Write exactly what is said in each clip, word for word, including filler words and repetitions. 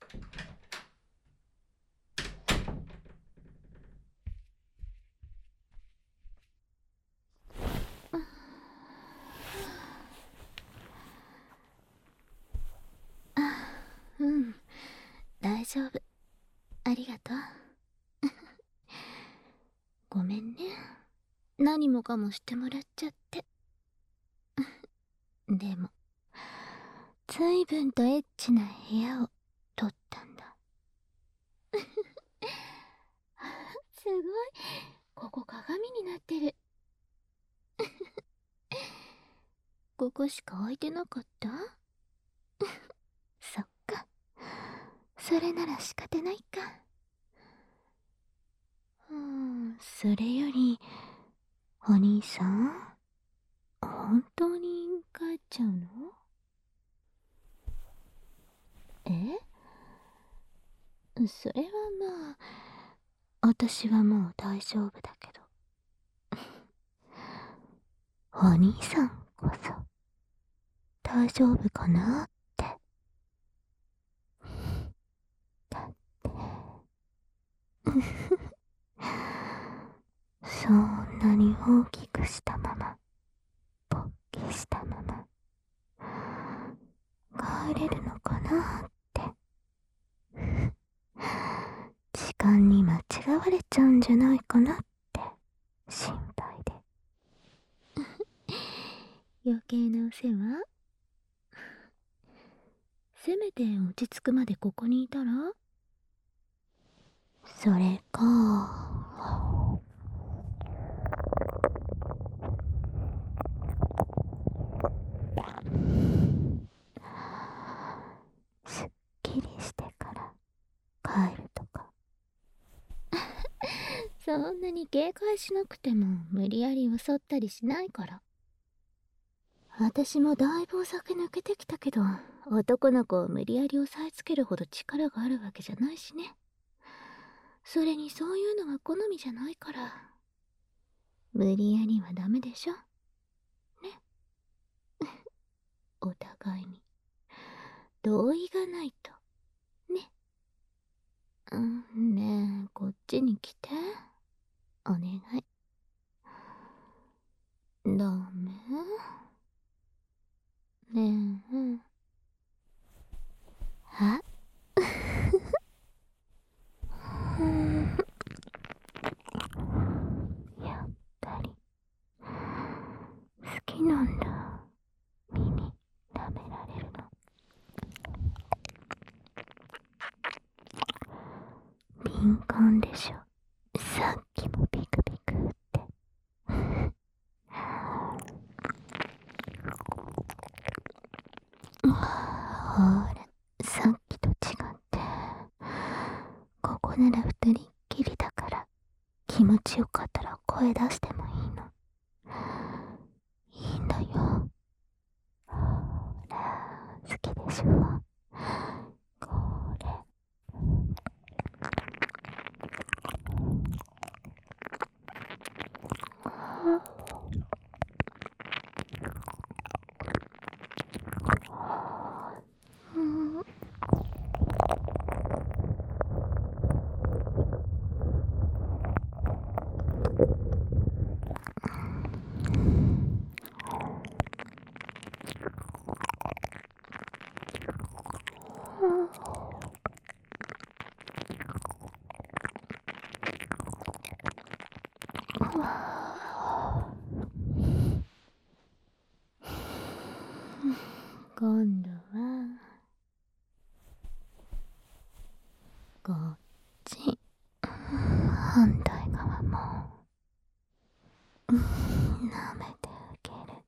うん、大丈夫。ありがとう。ごめんね。何もかもしてもらっちゃって。でも、随分とエッチな部屋を取ったんだ。すごい。ここ鏡になってる。ここしか空いてなかった？そっか。それなら仕方ないか。うん、それより、お兄さん、本当に帰っちゃうの？え？それはまあ、私はもう大丈夫だけど。お兄さんこそ、大丈夫かなって。だって、そんなに大きくしたまま、勃起したまま、帰れるのかなって。時間に間違われちゃうんじゃないかなって心配で。余計なお世話？せめて落ち着くまでここにいたら？それか。すっきりしてから帰るとか。そんなに警戒しなくても無理やり襲ったりしないから。私もだいぶお酒抜けてきたけど、男の子を無理やり押さえつけるほど力があるわけじゃないしね。それにそういうのは好みじゃないから。無理やりはダメでしょ。ね。お互いに同意がないと。ね。うん、ねえ、こっちに来て。お願い。ダメ？ねえ。あやっぱり好きなんだ。耳舐められるの。敏感でしょ。さっきもピクピクって。ほら、さっきと違ってここなら二人っきりだから、気持ちよかったら声出してもいいの。いいんだよ。ほら、好きでしょ。これ。うん。今度はこっち、反対側も舐めてあげる。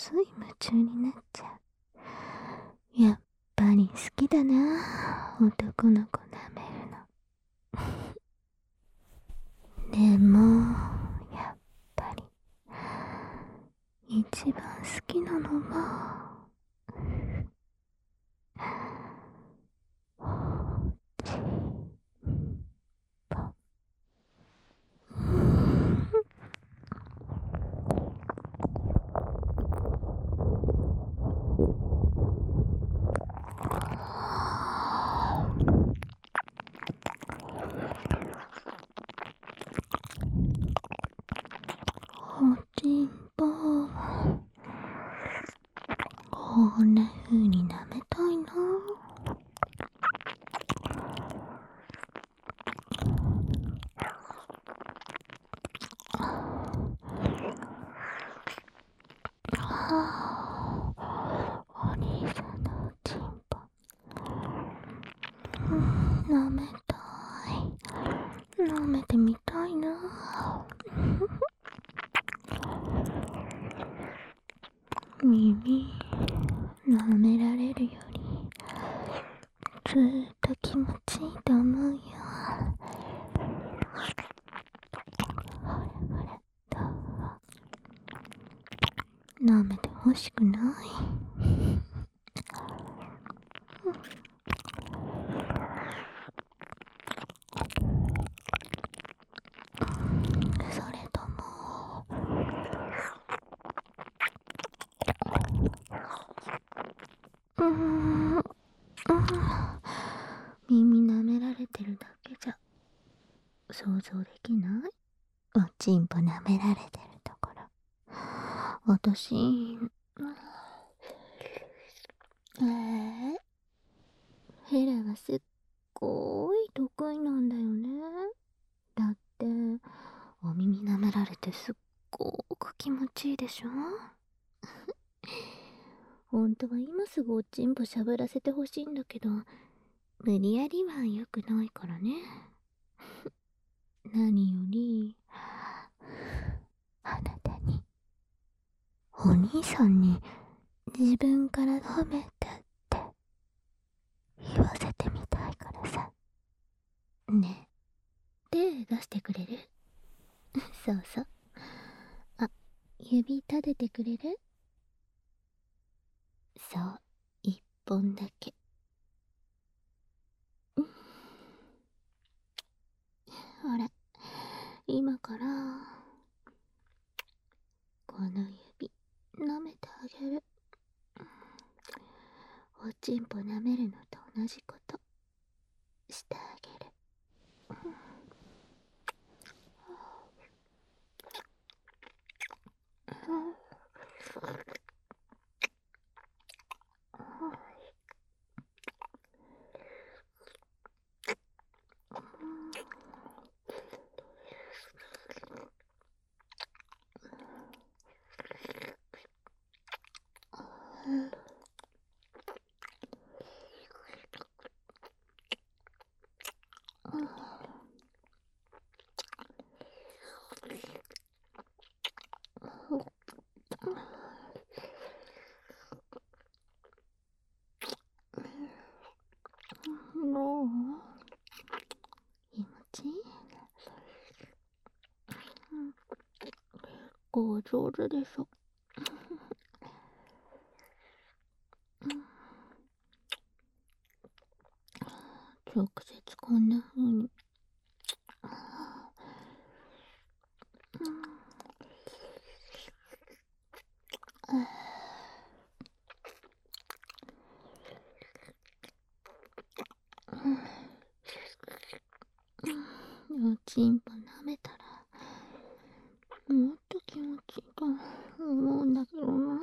つい夢中になっちゃう。やっぱり好きだな、男の子舐めるの。でもやっぱり一番好きなのはチンポ。おちんぽ、こんな風に舐めたいな。はあ、お兄さんのおちんぽ、うん、舐めたい。舐めてみたいな。耳舐められるよりずーっと気持ちいいと思うよ。ほらほら、どう？舐めてほしくない？それともうーん、うん、耳舐められてるだけじゃ想像できない？おちんぽ舐められてるところ。私、えー、ヘラがすっごい得意なんだよね。だってお耳舐められてすっごく気持ちいいでしょ。ほんとは今すぐおちんぽしゃぶらせてほしいんだけど、無理やりは良くないからね。何よりあなたに、お兄さんに自分から褒めてって言わせてみたいからさ。ねえ、手出してくれる？そうそう。あ、指立ててくれる？そう、一本だけ。ほら、今からこの指舐めてあげる。おちんぽ舐めるのと同じことしてあげる。どう？気持ちいい？こう上手でしょ。直接こんな風に。おちんぽ舐めたらもっと気持ちいいと思うんだけどな。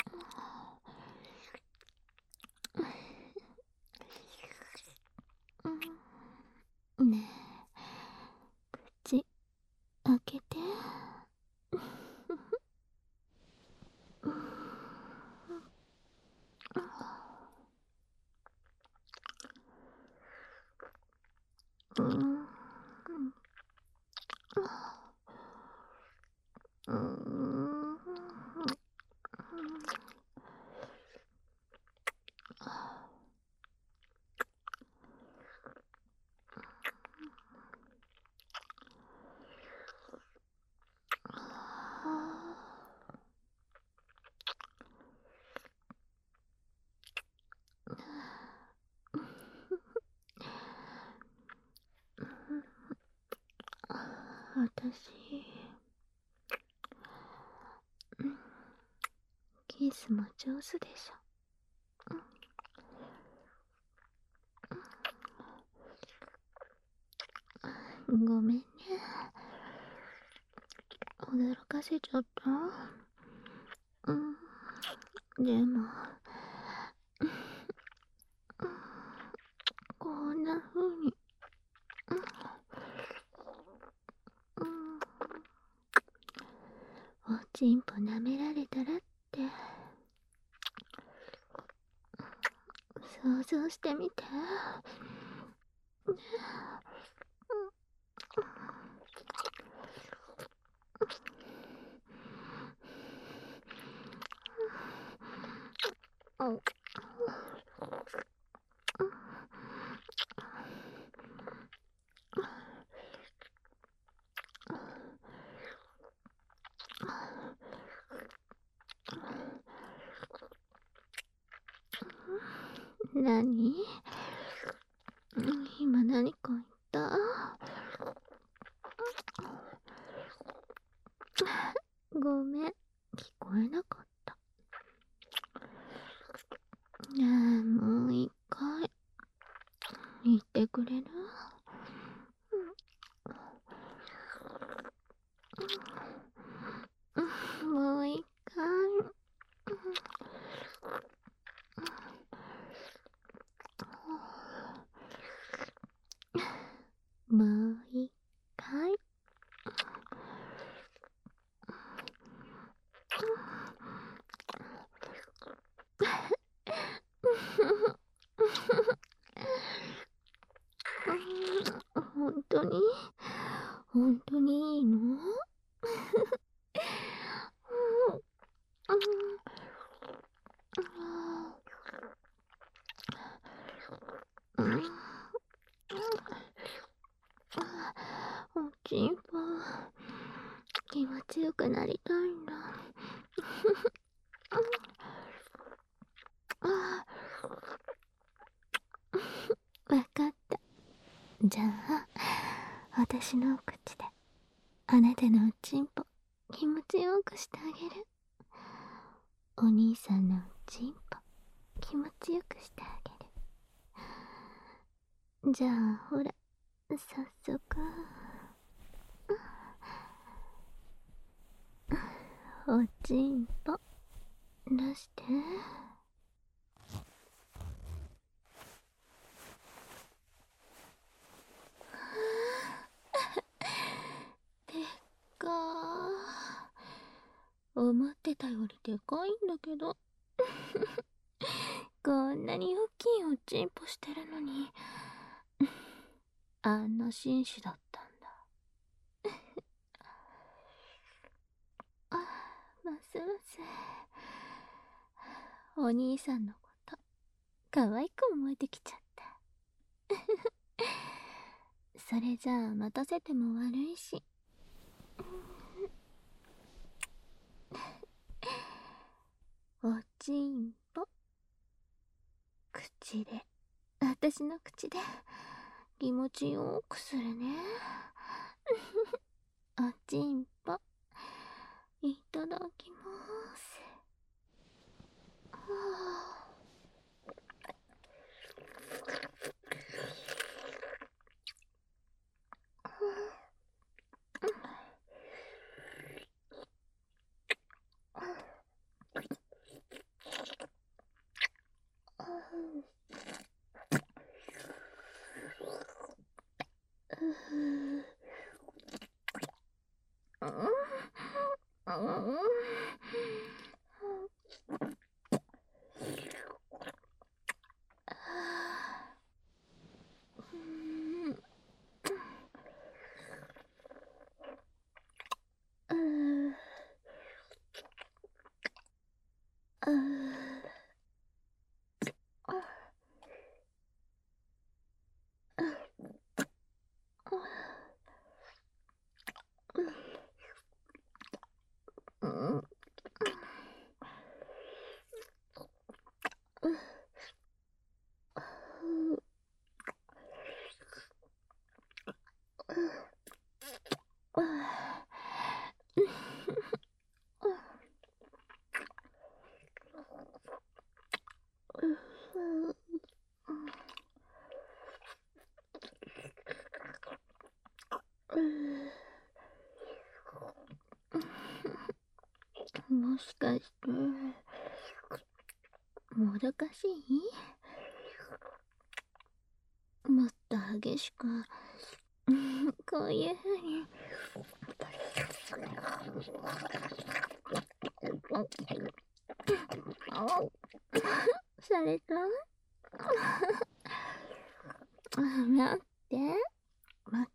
うん、 開けて。うん。うん。私、キスも上手でしょ。ごめんね。驚かせちゃった。うん。でも、こんな風に、うん、おちんぽ舐められたらって想像してみて。うん。何？今何か言った？ごめん、聞こえなかった。ねえ、もう一回言ってくれる？もう一回。もう一回。本当に本当にいいの？おちんぽ気持ちよくなりたいんだ。わかった。じゃあ私の口であなたのおちんぽ気持ちよくしてあげる。お兄さんのおちんぽ気持ちよくしてあげる。じゃあほら、早速おちんぽ出して。でっかー。思ってたよりでかいんだけど。こんなに大きいおちんぽしてるのにあんな紳士だったんだ。あ、ますますお兄さんのこと可愛く思えてきちゃった。それじゃあ待たせても悪いし、おちんぽ口で、私の口で気持ちよくするね。おちんぽいただきます。はあ、 もしかして、もどかしい？もっと激しく、こういう風に。された？待って、待って。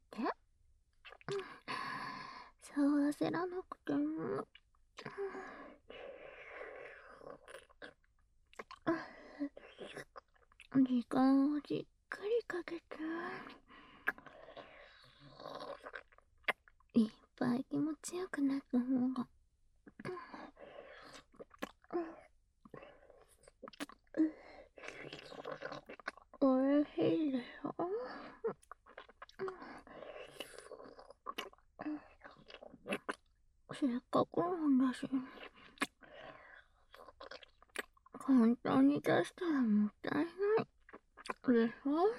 そう焦らなくても。時間をじっくりかけて、いっぱい気持ちよくなった方がおいしいでしょ。せっかくなんだし、簡単に出したらもったいないでしょ。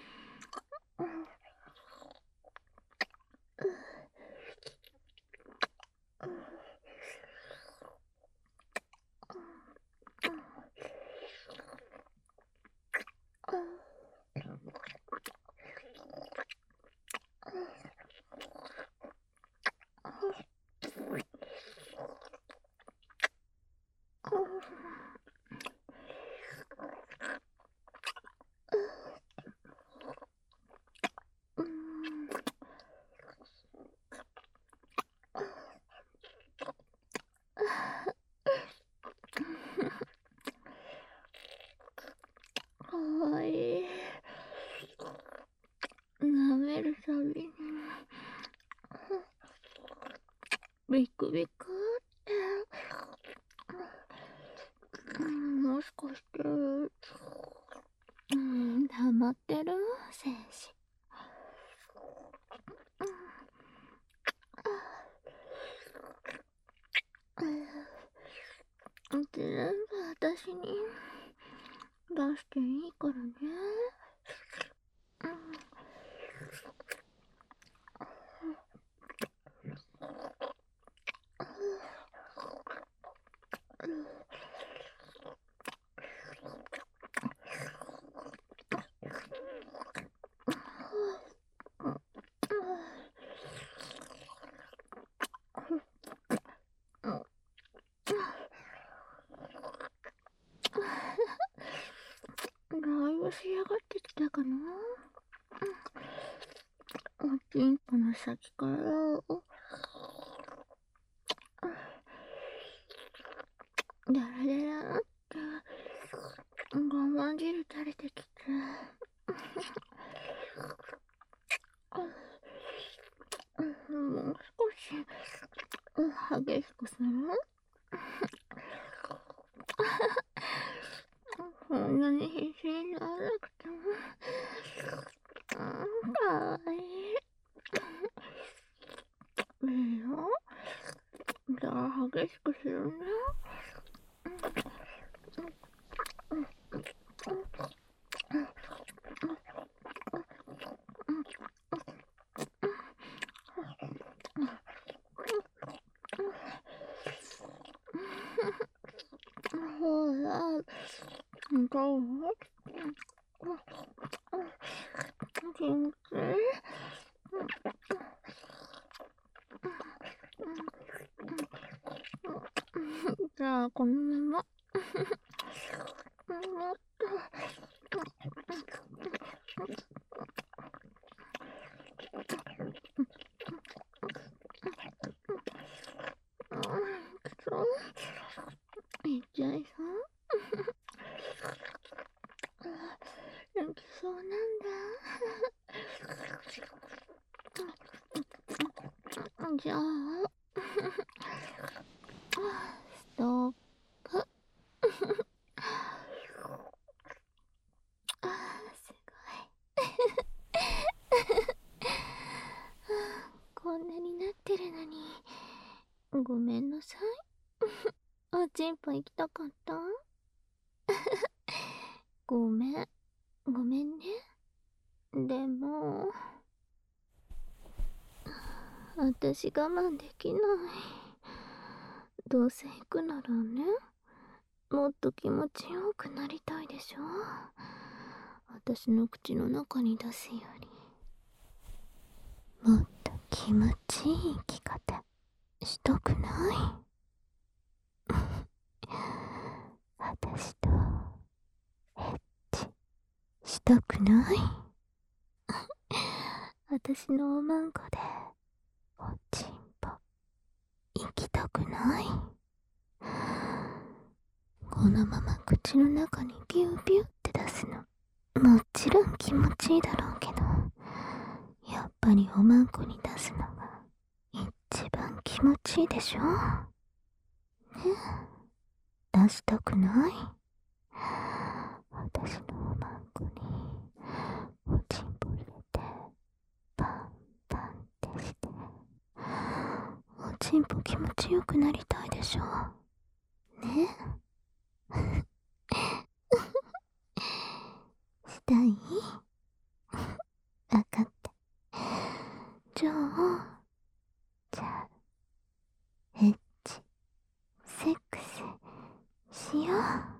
かわいい。舐めるたびにビクビクって、うん、もしかしてうん、黙ってる戦士。全部私に出していいからね。だいぶ仕上がってきたかな。おちんこの先からダラダラって我慢汁垂れてきて、もう少し激しくする？そんなに必死にならなくても。かわいい。いいよ。じゃあ激しくするね。ほら、どう？気持ちいい？ このままもっといっちゃいそう。泣きそうなんだ。じゃあストップ。あーすごい。こんなになってるのにごめんなさい。おちんぽ行きたかった。ごめんごめんね。でも私我慢できない。どうせ行くならね、もっと気持ちよくなりたいでしょ。私の口の中に出すよりもっと気持ちいい生き方したくない？私とエッチしたくない？私のおまんこでおちんぽ行きたくない？このまま口の中にビュービューって出すのもちろん気持ちいいだろうけど、やっぱりおまんこに出すのが一番気持ちいいでしょ。ね、出したくない？私のおまんこにおちんぽ入れてパンパンってしておちんぽ気持ちよくなりたいでしょね。したい？わかった。じゃあじゃあエッチセックスしよう。